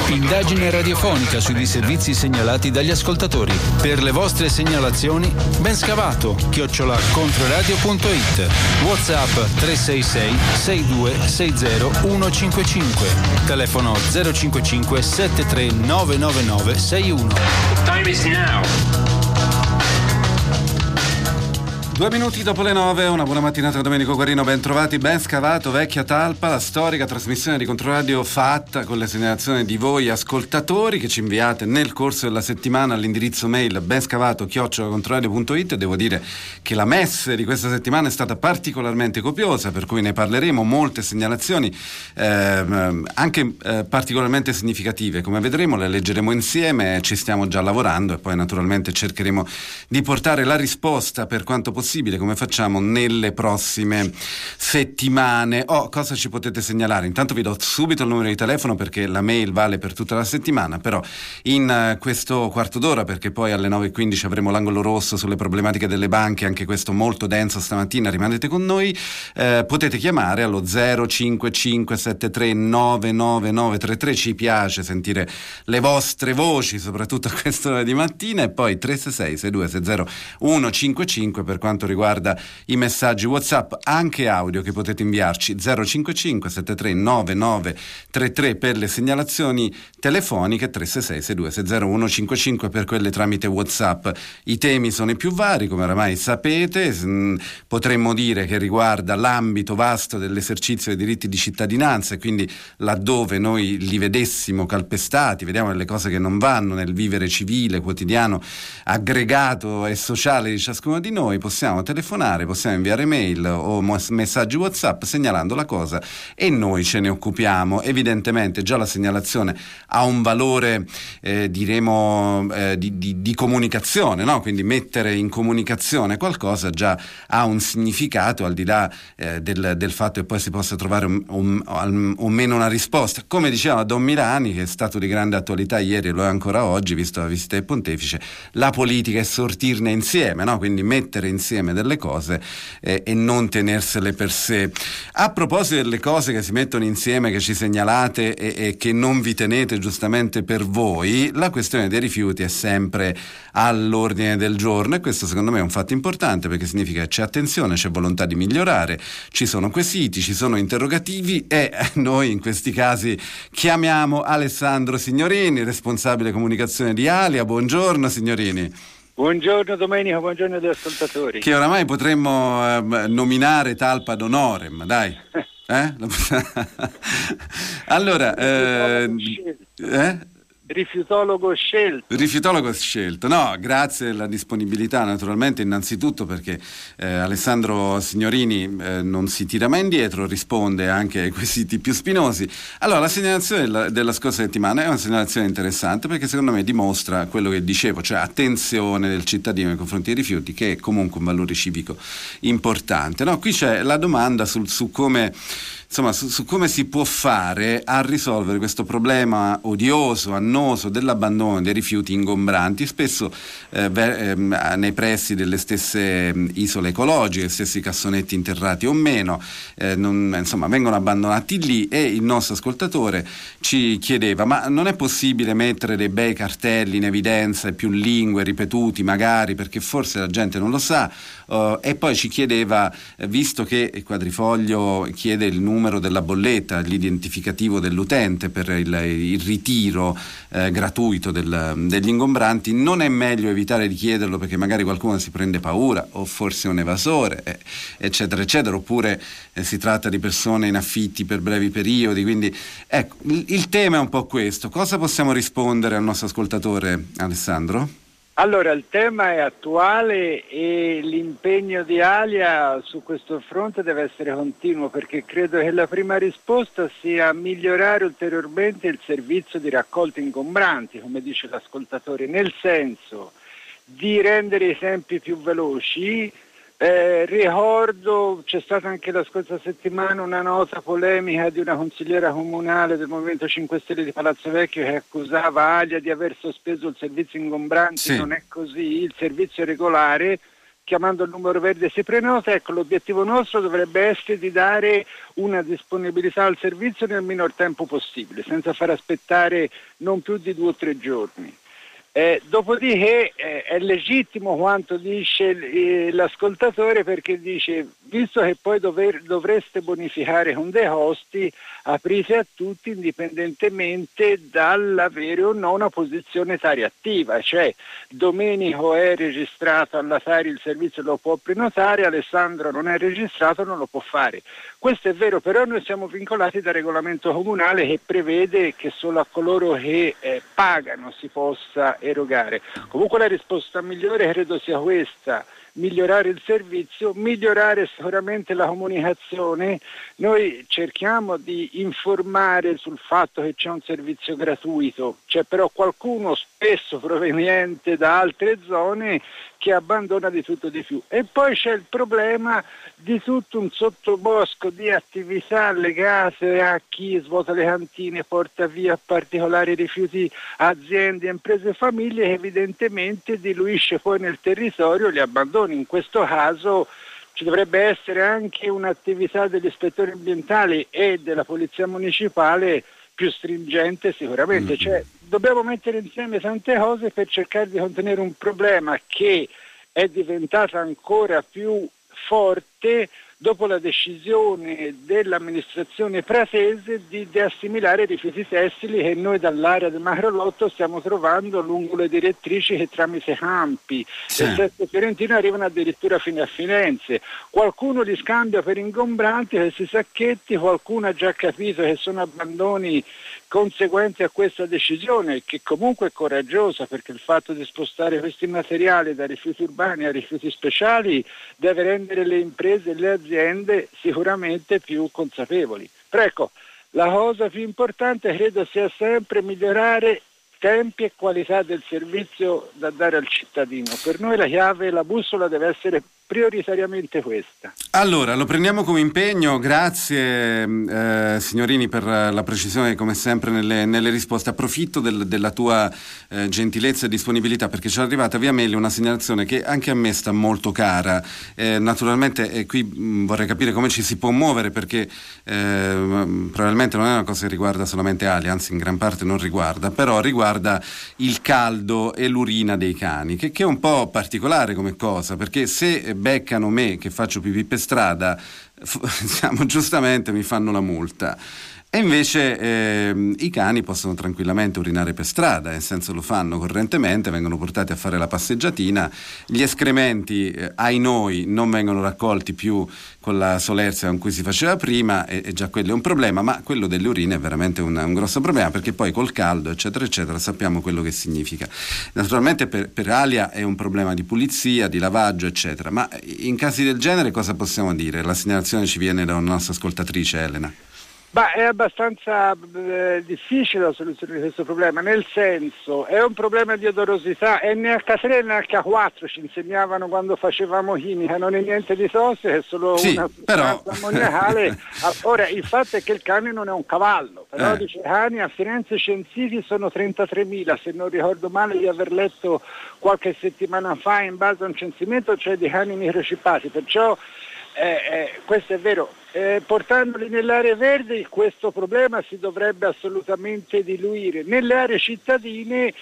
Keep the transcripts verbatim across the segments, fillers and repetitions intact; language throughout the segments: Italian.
Indagine radiofonica sui disservizi segnalati dagli ascoltatori. Per le vostre segnalazioni, ben scavato, chiocciola controradio punto it. WhatsApp tre sei sei sei due sei zero uno cinque cinque. Telefono zero cinque cinque sette tre nove nove nove sei uno. Time is now. Due minuti dopo le nove, una buona mattinata da Domenico Guarino, ben trovati, ben scavato, vecchia talpa, la storica trasmissione di Controradio fatta con le segnalazioni di voi ascoltatori che ci inviate nel corso della settimana all'indirizzo mail ben scavato chiocciola controradio punto it. Devo dire che la messe di questa settimana è stata particolarmente copiosa, per cui ne parleremo, molte segnalazioni eh, anche eh, particolarmente significative, come vedremo le leggeremo insieme, ci stiamo già lavorando e poi naturalmente cercheremo di portare la risposta per quanto possibile, come facciamo nelle prossime settimane. Oh, cosa ci potete segnalare? Intanto vi do subito il numero di telefono perché la mail vale per tutta la settimana, però in uh, questo quarto d'ora, perché poi alle nove e quindici avremo l'angolo rosso sulle problematiche delle banche, anche questo molto denso stamattina, rimanete con noi, eh, potete chiamare allo zero cinque cinque sette tre nove nove nove tre tre, ci piace sentire le vostre voci soprattutto a quest'ora di mattina, e poi tre sei sei sei due sei zero uno cinque cinque per quanto riguarda i messaggi WhatsApp, anche audio, che potete inviarci zero cinque cinque sette tre nove nove tre tre per le segnalazioni telefoniche, tre sei sei sei due sei zero uno cinque cinque per quelle tramite WhatsApp. I temi sono i più vari, come oramai sapete, potremmo dire che riguarda l'ambito vasto dell'esercizio dei diritti di cittadinanza, e quindi laddove noi li vedessimo calpestati, vediamo le cose che non vanno nel vivere civile, quotidiano, aggregato e sociale di ciascuno di noi, possiamo telefonare, possiamo inviare mail o messaggi WhatsApp segnalando la cosa e noi ce ne occupiamo. Evidentemente già la segnalazione ha un valore eh, diremo eh, di, di, di comunicazione, no? Quindi mettere in comunicazione qualcosa già ha un significato, al di là eh, del, del fatto che poi si possa trovare un, un, o meno una risposta. Come diceva Don Milani, che è stato di grande attualità ieri e lo è ancora oggi, visto la visita del Pontefice, la politica è sortirne insieme, no? Quindi mettere insieme delle cose eh, e non tenersele per sé. A proposito delle cose che si mettono insieme, che ci segnalate e, e che non vi tenete giustamente per voi, la questione dei rifiuti è sempre all'ordine del giorno, e questo secondo me è un fatto importante, perché significa che c'è attenzione, c'è volontà di migliorare, ci sono quesiti, ci sono interrogativi, e noi in questi casi chiamiamo Alessandro Signorini, responsabile comunicazione di Alia. Buongiorno Signorini. Buongiorno Domenico, buongiorno agli ascoltatori. Che oramai potremmo eh, nominare talpa d'onorem, dai. Eh? Allora, eh, eh? Rifiutologo scelto. Rifiutologo scelto, no, grazie alla disponibilità naturalmente, innanzitutto perché eh, Alessandro Signorini eh, non si tira mai indietro, risponde anche ai quesiti più spinosi. Allora, la segnalazione della, della scorsa settimana è una segnalazione interessante, perché secondo me dimostra quello che dicevo, cioè attenzione del cittadino nei confronti dei rifiuti, che è comunque un valore civico importante. No, qui c'è la domanda sul, su come Insomma, su, su come si può fare a risolvere questo problema odioso, annoso dell'abbandono dei rifiuti ingombranti, spesso eh, ver, eh, nei pressi delle stesse eh, isole ecologiche, stessi cassonetti interrati o meno, eh, non, insomma, vengono abbandonati lì, e il nostro ascoltatore ci chiedeva: ma non è possibile mettere dei bei cartelli in evidenza, più lingue, ripetuti magari, perché forse la gente non lo sa, uh, e poi ci chiedeva, visto che il Quadrifoglio chiede il numero della bolletta, l'identificativo dell'utente per il, il ritiro eh, gratuito del, degli ingombranti, non è meglio evitare di chiederlo, perché magari qualcuno si prende paura, o forse è un evasore, eh, eccetera eccetera, oppure eh, si tratta di persone in affitti per brevi periodi. Quindi ecco, il, il tema è un po' questo. Cosa possiamo rispondere al nostro ascoltatore, Alessandro? Allora, il tema è attuale e l'impegno di Alia su questo fronte deve essere continuo, perché credo che la prima risposta sia migliorare ulteriormente il servizio di raccolta ingombranti, come dice l'ascoltatore, nel senso di rendere i tempi più veloci. Eh, ricordo, c'è stata anche la scorsa settimana una nota polemica di una consigliera comunale del Movimento cinque Stelle di Palazzo Vecchio che accusava Alia di aver sospeso il servizio ingombranti. Sì. Non è così, il servizio è regolare, chiamando il numero verde si prenota. Ecco, l'obiettivo nostro dovrebbe essere di dare una disponibilità al servizio nel minor tempo possibile, senza far aspettare non più di due o tre giorni. Eh, dopodiché eh, è legittimo quanto dice eh, l'ascoltatore, perché dice, visto che poi dover, dovreste bonificare con dei costi, aprite a tutti indipendentemente dall'avere o no una posizione Tari attiva, cioè Domenico è registrato alla Tari, il servizio lo può prenotare, Alessandro non è registrato, non lo può fare. Questo è vero, però noi siamo vincolati dal regolamento comunale che prevede che solo a coloro che eh, pagano si possa erogare. Comunque la risposta migliore credo sia questa: migliorare il servizio, migliorare sicuramente la comunicazione. Noi cerchiamo di informare sul fatto che c'è un servizio gratuito, c'è però qualcuno, spesso proveniente da altre zone, che abbandona di tutto di più. E poi c'è il problema di tutto un sottobosco di attività legate a chi svuota le cantine, porta via particolari rifiuti, aziende, imprese e famiglie, che evidentemente diluisce poi nel territorio, li abbandoni. In questo caso ci dovrebbe essere anche un'attività degli ispettori ambientali e della polizia municipale più stringente sicuramente. Mm-hmm. Cioè, dobbiamo mettere insieme tante cose per cercare di contenere un problema che è diventato ancora più forte dopo la decisione dell'amministrazione pratese di deassimilare i rifiuti tessili che noi dall'area del Macrolotto stiamo trovando lungo le direttrici che tramite Campi sì. e Sesto Fiorentino arrivano addirittura fino a Firenze. Qualcuno li scambia per ingombranti, questi sacchetti, qualcuno ha già capito che sono abbandoni conseguenti a questa decisione, che comunque è coraggiosa, perché il fatto di spostare questi materiali da rifiuti urbani a rifiuti speciali deve rendere le imprese e le aziende sicuramente più consapevoli. Però ecco, la cosa più importante credo sia sempre migliorare tempi e qualità del servizio da dare al cittadino. Per noi la chiave, la bussola deve essere prioritariamente questa. Allora, lo prendiamo come impegno, grazie eh, signorini per la precisione come sempre nelle, nelle risposte. Approfitto del, della tua eh, gentilezza e disponibilità, perché ci è arrivata via mail una segnalazione che anche a me sta molto cara. Eh, naturalmente e qui mh, vorrei capire come ci si può muovere, perché eh, probabilmente non è una cosa che riguarda solamente Ali, anzi in gran parte non riguarda, però riguarda il caldo e l'urina dei cani, che, che è un po' particolare come cosa, perché se beccano me che faccio pipì per strada, f- diciamo, giustamente mi fanno la multa. E invece eh, i cani possono tranquillamente urinare per strada, nel senso lo fanno correntemente, vengono portati a fare la passeggiatina, gli escrementi eh, ai noi non vengono raccolti più con la solerzia con cui si faceva prima, e, e già quello è un problema, ma quello delle urine è veramente un, un grosso problema, perché poi col caldo eccetera eccetera sappiamo quello che significa. Naturalmente per, per Alia è un problema di pulizia, di lavaggio eccetera, ma in casi del genere cosa possiamo dire? La segnalazione ci viene da una nostra ascoltatrice, Elena. Ma è abbastanza eh, difficile la soluzione di questo problema, nel senso è un problema di odorosità. N H tre e N H quattro ci insegnavano quando facevamo chimica, non è niente di tossico, è solo sì, una però... sostanza ammoniacale. Ora il fatto è che il cane non è un cavallo, però eh. dice i cani a Firenze censiti sono trentatremila, se non ricordo male di aver letto qualche settimana fa in base a un censimento, cioè di cani microchippati, perciò eh, eh, questo è vero. Eh, portandoli nelle aree verdi questo problema si dovrebbe assolutamente diluire. Nelle aree cittadine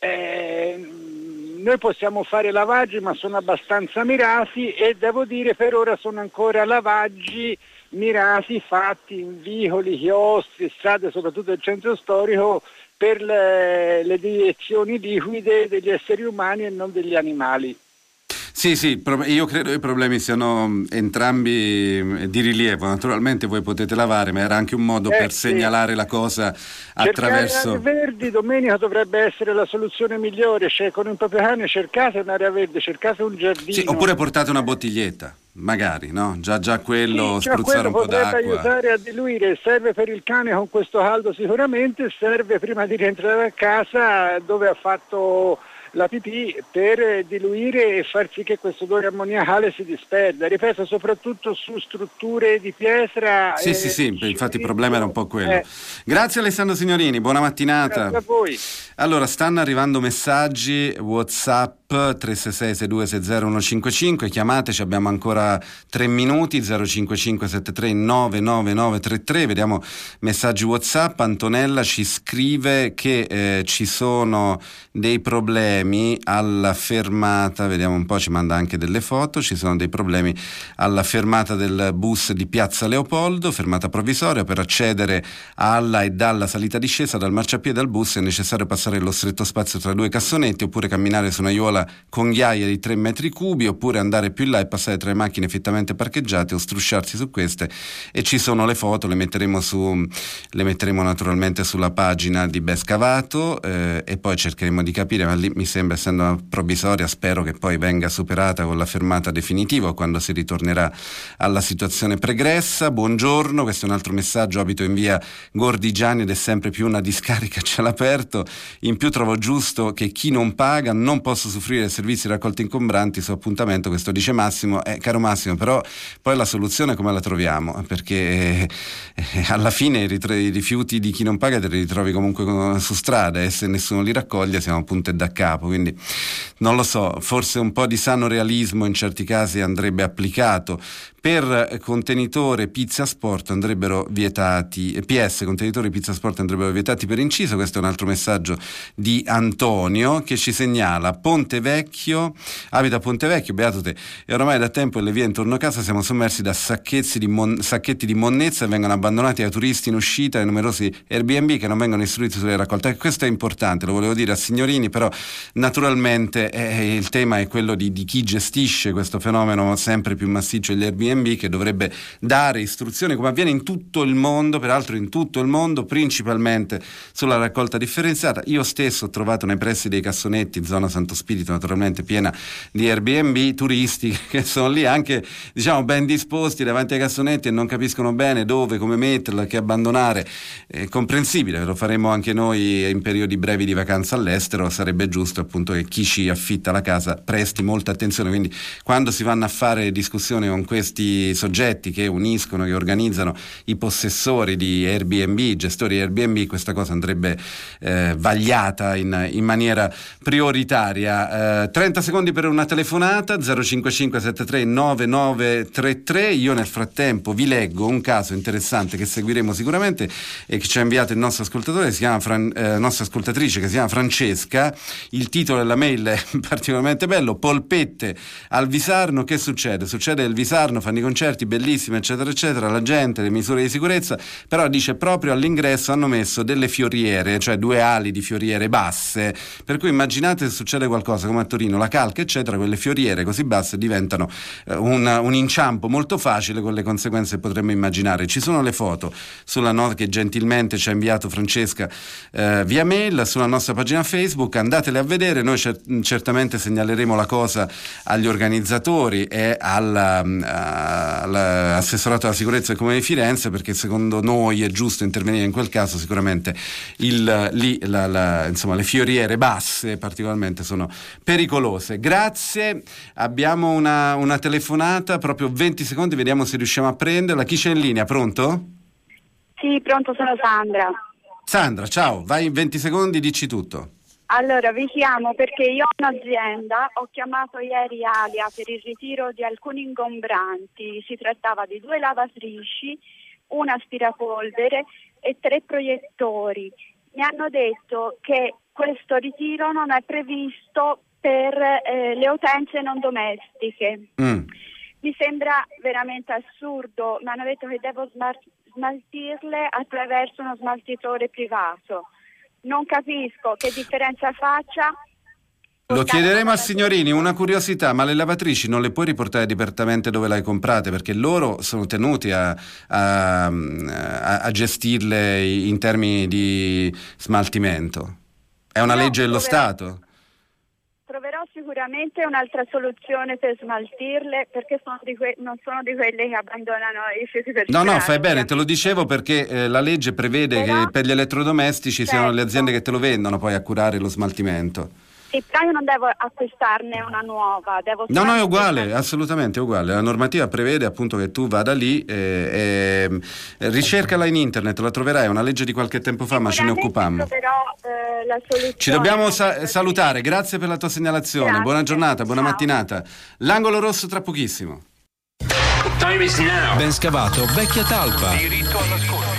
eh, noi possiamo fare lavaggi, ma sono abbastanza mirati, e devo dire per ora sono ancora lavaggi mirati fatti in vicoli, chioschi, strade, soprattutto del centro storico, per le, le direzioni liquide degli esseri umani e non degli animali. Sì, sì, io credo che i problemi siano entrambi di rilievo. Naturalmente voi potete lavare, ma era anche un modo eh, per sì. segnalare la cosa attraverso... Cercare aree verdi domenica dovrebbe essere la soluzione migliore, cioè con il proprio cane cercate un'area verde, cercate un giardino. Sì, oppure portate una bottiglietta, magari, no? Già, già quello, sì, spruzzare quello un po' d'acqua. potrebbe aiutare a diluire, serve per il cane con questo caldo sicuramente, serve prima di rientrare a casa dove ha fatto la pipì, per diluire e far sì che questo odore ammoniacale si disperda, ripeto, soprattutto su strutture di pietra. Sì, eh, sì, sì, infatti il problema era un po' quello. Eh. Grazie Alessandro Signorini, buona mattinata. Grazie a voi. Allora, stanno arrivando messaggi WhatsApp tre sei sei sei due sei zero uno cinque cinque, chiamateci, abbiamo ancora tre minuti, zero cinque cinque sette tre nove nove nove tre tre, vediamo messaggi WhatsApp. Antonella ci scrive che eh, ci sono dei problemi alla fermata, vediamo un po', ci manda anche delle foto, ci sono dei problemi alla fermata del bus di Piazza Leopoldo, fermata provvisoria. Per accedere alla e dalla salita discesa dal marciapiede al bus è necessario passare lo stretto spazio tra due cassonetti, oppure camminare su una aiuola con ghiaia di tre metri cubi, oppure andare più in là e passare tra le macchine fittamente parcheggiate o strusciarsi su queste. E ci sono le foto, le metteremo su le metteremo naturalmente sulla pagina di Bescavato, eh, e poi cercheremo di capire, ma lì mi sembra, essendo una provvisoria, spero che poi venga superata con la fermata definitiva, quando si ritornerà alla situazione pregressa. Buongiorno, questo è un altro messaggio, abito in via Gordigiani ed è sempre più una discarica a cielo aperto, in più trovo giusto che chi non paga non possa soffrire servizi raccolti ingombranti su appuntamento. Questo dice Massimo. Eh, caro Massimo, però poi la soluzione come la troviamo? Perché eh, eh, alla fine i, rit- i rifiuti di chi non paga te li ritrovi comunque su strada, e se nessuno li raccoglie siamo punto e da capo. Quindi non lo so, forse un po' di sano realismo in certi casi andrebbe applicato. Per contenitore pizza sport andrebbero vietati, P S contenitori pizza sport andrebbero vietati per inciso. Questo è un altro messaggio di Antonio, che ci segnala: Ponte Vecchio, abita a Ponte Vecchio, beato te, e ormai da tempo le vie intorno a casa siamo sommersi da sacchetti di, mon- sacchetti di monnezza e vengono abbandonati ai turisti in uscita e numerosi Airbnb che non vengono istruiti sulle raccolte. Questo è importante, lo volevo dire a signorini, però naturalmente eh, il tema è quello di, di chi gestisce questo fenomeno sempre più massiccio degli Airbnb, che dovrebbe dare istruzioni, come avviene in tutto il mondo, peraltro in tutto il mondo, principalmente sulla raccolta differenziata. Io stesso ho trovato nei pressi dei cassonetti, zona Santo Spirito naturalmente piena di Airbnb, turisti che sono lì anche, diciamo, ben disposti davanti ai cassonetti e non capiscono bene dove, come metterla, che abbandonare. È comprensibile, lo faremo anche noi in periodi brevi di vacanza all'estero. Sarebbe giusto appunto che chi ci affitta la casa presti molta attenzione, quindi quando si vanno a fare discussioni con questi soggetti che uniscono, che organizzano i possessori di Airbnb, gestori di Airbnb, questa cosa andrebbe eh, vagliata in, in maniera prioritaria. Eh, trenta secondi per una telefonata, zero cinque cinque sette tre nove nove tre tre. Io nel frattempo vi leggo un caso interessante che seguiremo sicuramente e che ci ha inviato il nostro ascoltatore, si chiama Fran, eh, nostra ascoltatrice, che si chiama Francesca. Il titolo della mail è particolarmente bello: polpette al Visarno, che succede? Succede il Visarno, fanno i concerti bellissimi eccetera eccetera, la gente, le misure di sicurezza, però dice proprio all'ingresso hanno messo delle fioriere, cioè due ali di fioriere basse, per cui immaginate se succede qualcosa come a Torino, la calca eccetera, quelle fioriere così basse diventano eh, un, un inciampo molto facile, con le conseguenze che potremmo immaginare. Ci sono le foto sulla nota che gentilmente ci ha inviato Francesca eh, via mail sulla nostra pagina Facebook, andatele a vedere. Noi cer- certamente segnaleremo la cosa agli organizzatori e alla, all'assessorato alla sicurezza del Comune di Firenze, perché secondo noi è giusto intervenire in quel caso. Sicuramente il, lì la, la, insomma, le fioriere basse particolarmente sono pericolose. Grazie, abbiamo una, una telefonata, proprio venti secondi, vediamo se riusciamo a prenderla. Chi c'è in linea? Pronto? Sì, pronto, sono Sandra. Sandra, ciao, vai in venti secondi, dici tutto. Allora, vi chiamo perché io ho un'azienda, ho chiamato ieri Alia per il ritiro di alcuni ingombranti. Si trattava di due lavatrici, un aspirapolvere e tre proiettori. Mi hanno detto che questo ritiro non è previsto per eh, le utenze non domestiche. Mm. Mi sembra veramente assurdo. Mi hanno detto che devo smart- smaltirle attraverso uno smaltitore privato. Non capisco che differenza faccia. Lo chiederemo a signorini. Una curiosità: ma le lavatrici non le puoi riportare apertamente dove le hai comprate? Perché loro sono tenuti a, a, a, a gestirle in termini di smaltimento. È una no, legge dello troverò, Stato? Troverò sicuramente un'altra soluzione per smaltirle, perché sono di que- non sono di quelle che abbandonano i rifiuti per No, strada. no, fai bene, te lo dicevo perché eh, la legge prevede Però, che per gli elettrodomestici certo. siano le aziende che te lo vendono poi a curare lo smaltimento. Sì, però io non devo acquistarne una nuova, devo No, no, è uguale, acquistare... assolutamente uguale. La normativa prevede appunto che tu vada lì e, e ricercala in internet, la troverai, è una legge di qualche tempo fa, ma ce ne occupammo. Troverò eh, la soluzione. Ci dobbiamo sa- salutare, grazie per la tua segnalazione, Grazie. buona giornata, buona Ciao. mattinata. L'angolo rosso tra pochissimo. Ben scavato, vecchia talpa. Diritto all'ascolto.